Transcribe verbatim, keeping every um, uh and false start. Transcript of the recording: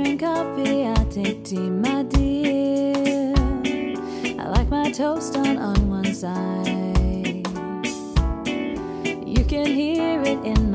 drink coffee, I take tea, my dear. I like my toast done on one side. You can hear it in